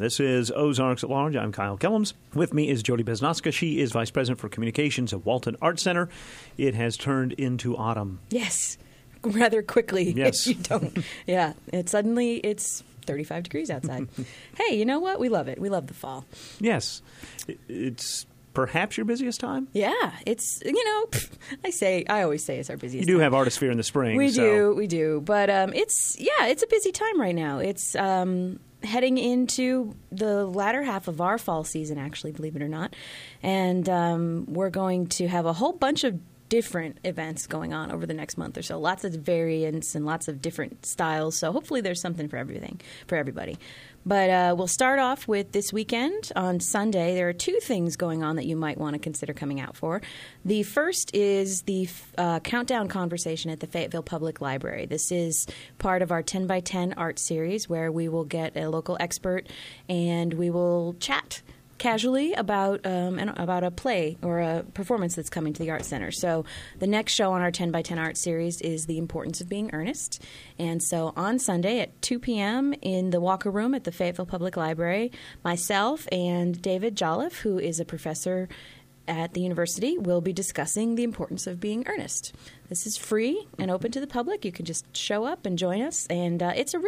This is Ozarks at Large. I'm Kyle Kellums. With me is Jody Besnoska. She is Vice President for Communications at Walton Arts Center. It has turned into autumn. Yes, rather quickly. Yes. If you don't. Yeah, it's 35 degrees outside. Hey, you know what? We love it. We love the fall. Yes. It's perhaps your busiest time? Yeah, it's, I always say it's our busiest You do time. have Artisphere in the spring. We do. But it's a busy time right now. It's heading into the latter half of our fall season, actually, believe it or not. And we're going to have a whole bunch of different events going on over the next month or so. Lots of variants and lots of different styles. So hopefully there's something for everybody. But we'll start off with this weekend on Sunday. There are two things going on that you might want to consider coming out for. The first is the Countdown Conversation at the Fayetteville Public Library. This is part of our 10 by 10 art series where we will get a local expert and we will chat casually about a play or a performance that's coming to the Art Center. So the next show on our 10 by 10 art series is The Importance of Being Earnest. And so on Sunday at 2 p.m. in the Walker Room at the Fayetteville Public Library, myself and David Jolliffe, who is a professor at the university, will be discussing the importance of being earnest. This is free and open to the public. You can just show up and join us. And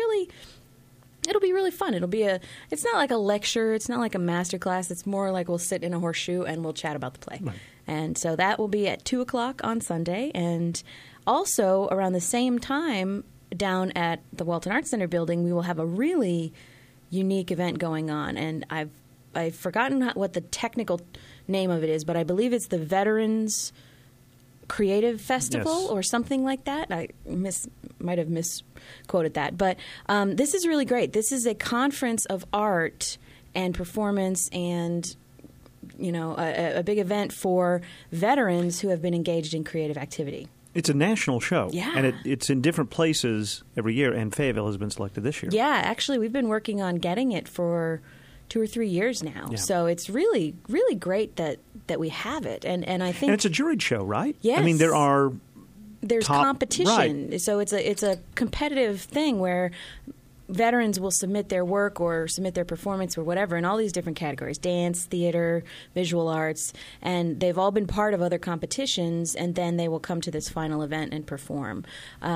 it'll be really fun. It's not like a lecture. It's not like a master class. It's more like we'll sit in a horseshoe and we'll chat about the play. Right. And so that will be at 2 o'clock on Sunday. And also around the same time down at the Walton Arts Center building, we will have a really unique event going on. And I've forgotten what the technical name of it is, but I believe it's the Veterans Creative Festival or something like that. I might have misquoted that. But this is really great. This is a conference of art and performance and, a big event for veterans who have been engaged in creative activity. It's a national show. Yeah. And it's in different places every year, and Fayetteville has been selected this year. Yeah, actually, we've been working on getting it for 2 or 3 years now. Yeah. So it's really, really great that we have it. And I think... And it's a juried show, right? Yes. I mean, there's competition. Right. So it's a competitive thing where veterans will submit their work or submit their performance or whatever in all these different categories: dance, theater, visual arts, and they've all been part of other competitions, and then they will come to this final event and perform.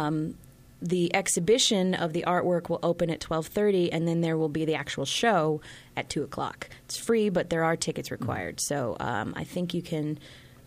The exhibition of the artwork will open at 12:30, and then there will be the actual show at 2 o'clock. It's free, but there are tickets required. So I think you can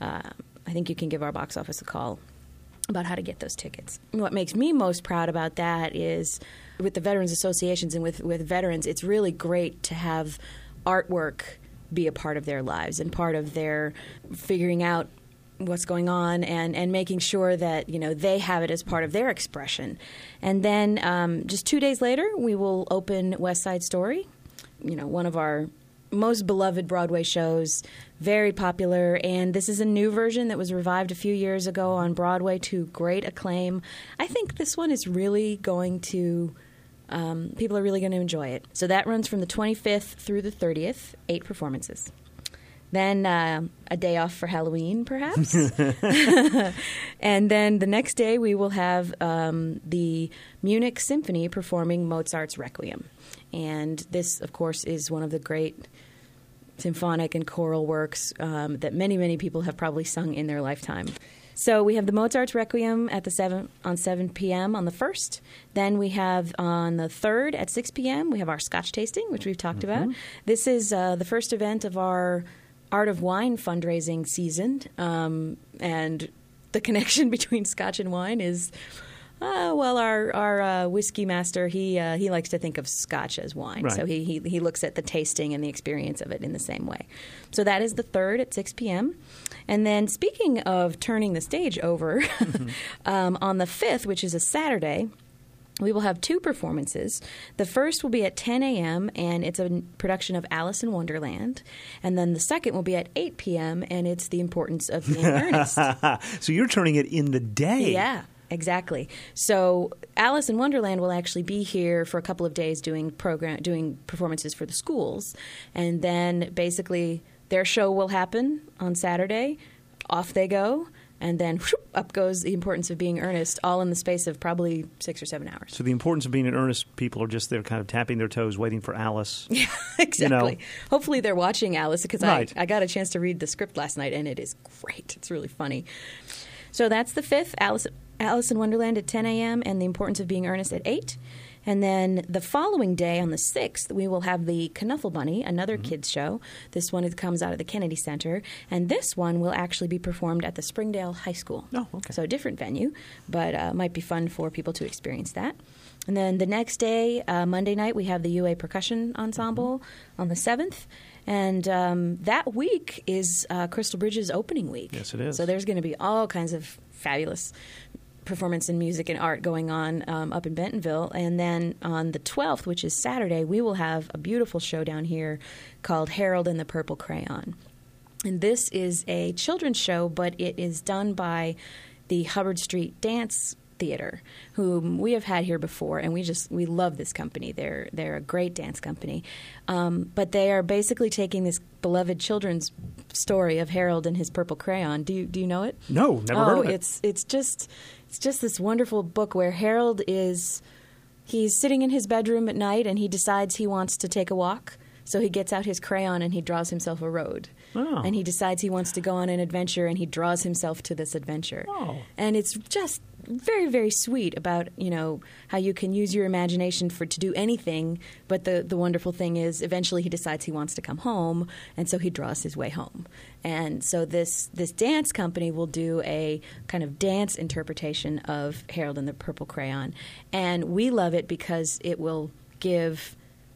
give our box office a call about how to get those tickets. What makes me most proud about that is with the Veterans Associations and with veterans, it's really great to have artwork be a part of their lives and part of their figuring out what's going on and making sure that they have it as part of their expression. And then just 2 days later, we will open West Side Story, one of our most beloved Broadway shows, very popular. And this is a new version that was revived a few years ago on Broadway to great acclaim. I think this one is really going to people are really going to enjoy it. So that runs from the 25th through the 30th, 8 performances. Then a day off for Halloween, perhaps. And then the next day we will have the Munich Symphony performing Mozart's Requiem. And this, of course, is one of the great symphonic and choral works that many, many people have probably sung in their lifetime. So we have the Mozart's Requiem at on 7 p.m. on the 1st. Then we have on the 3rd at 6 p.m. we have our Scotch tasting, which we've talked about. This is the first event of our Art of Wine fundraising season, and the connection between Scotch and wine is, our whiskey master, he likes to think of Scotch as wine, right. So he looks at the tasting and the experience of it in the same way. So that is the 3rd at 6 p.m. And then speaking of turning the stage over, on the 5th, which is a Saturday, we will have 2 performances. The first will be at 10 a.m., and it's a production of Alice in Wonderland. And then the second will be at 8 p.m., and it's The Importance of Being Earnest. So you're turning it in the day. Yeah, exactly. So Alice in Wonderland will actually be here for a couple of days doing performances for the schools. And then basically their show will happen on Saturday. Off they go. and then whoop, up goes The Importance of Being Earnest, all in the space of probably 6 or 7 hours. So the importance of being in earnest, people are just there kind of tapping their toes, waiting for Alice. Yeah, exactly. You know. Hopefully they're watching Alice, because Right. I got a chance to read the script last night, and it is great. It's really funny. So that's the 5th, Alice in Wonderland at 10 a.m. and The Importance of Being Earnest at 8. And then the following day, on the 6th, we will have the Knuffle Bunny, another kids show. This one comes out of the Kennedy Center. And this one will actually be performed at the Springdale High School. Oh, okay. So a different venue, but might be fun for people to experience that. And then the next day, Monday night, we have the UA Percussion Ensemble on the 7th. And that week is Crystal Bridge's opening week. Yes, it is. So there's going to be all kinds of fabulous performance in music and art going on up in Bentonville. And then on the 12th, which is Saturday, we will have a beautiful show down here called Harold and the Purple Crayon. And this is a children's show, but it is done by the Hubbard Street Dance Theater, whom we have had here before, and we love this company. They're a great dance company, but they are basically taking this beloved children's story of Harold and his purple crayon. Do you know it? No, never heard of it. It's just this wonderful book where Harold he's sitting in his bedroom at night, and he decides he wants to take a walk. So he gets out his crayon and he draws himself a road. Oh. And he decides he wants to go on an adventure, and he draws himself to this adventure. Oh. And it's just very, very sweet about, how you can use your imagination to do anything. But the wonderful thing is eventually he decides he wants to come home, and so he draws his way home. And so this dance company will do a kind of dance interpretation of Harold and the Purple Crayon. And we love it because it will give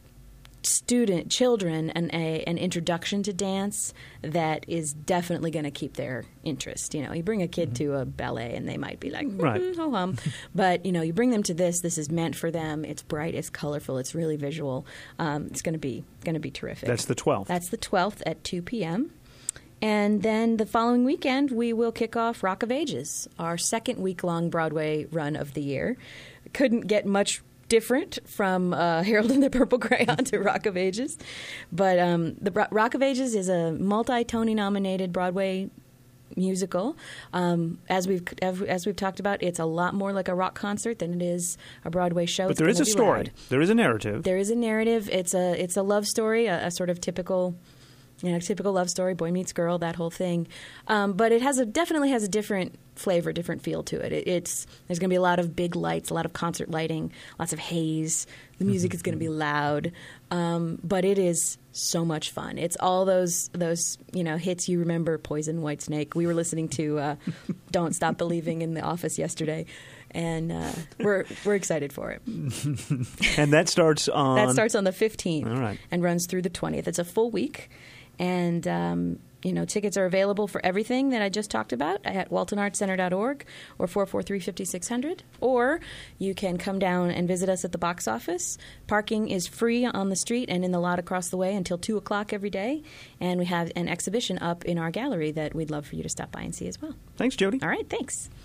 children an introduction to dance that is definitely going to keep their interest. You bring a kid to a ballet and they might be like, Right. ho hum. But, you bring them to this is meant for them. It's bright, it's colorful, it's really visual. It's going to be terrific. That's the 12th. That's the 12th at 2 p.m. And then the following weekend, we will kick off Rock of Ages, our second week-long Broadway run of the year. Couldn't get much different from Harold and the Purple Crayon to Rock of Ages. But the Rock of Ages is a multi-Tony-nominated Broadway musical. As we've talked about, it's a lot more like a rock concert than it is a Broadway show. But there is a story. Loud. There is a narrative. There is a narrative. It's a love story, a sort of typical love story, boy meets girl, that whole thing. But it definitely has a different flavor, different feel to it. There's going to be a lot of big lights, a lot of concert lighting, lots of haze. The music is going to be loud, but it is so much fun. It's all those hits you remember. Poison, Whitesnake. We were listening to "Don't Stop Believing" in the office yesterday, and we're excited for it. And that starts on the 15th, all right, and runs through the 20th. It's a full week. And, tickets are available for everything that I just talked about at waltonartscenter.org or 443-5600. Or you can come down and visit us at the box office. Parking is free on the street and in the lot across the way until 2 o'clock every day. And we have an exhibition up in our gallery that we'd love for you to stop by and see as well. Thanks, Jody. All right, thanks.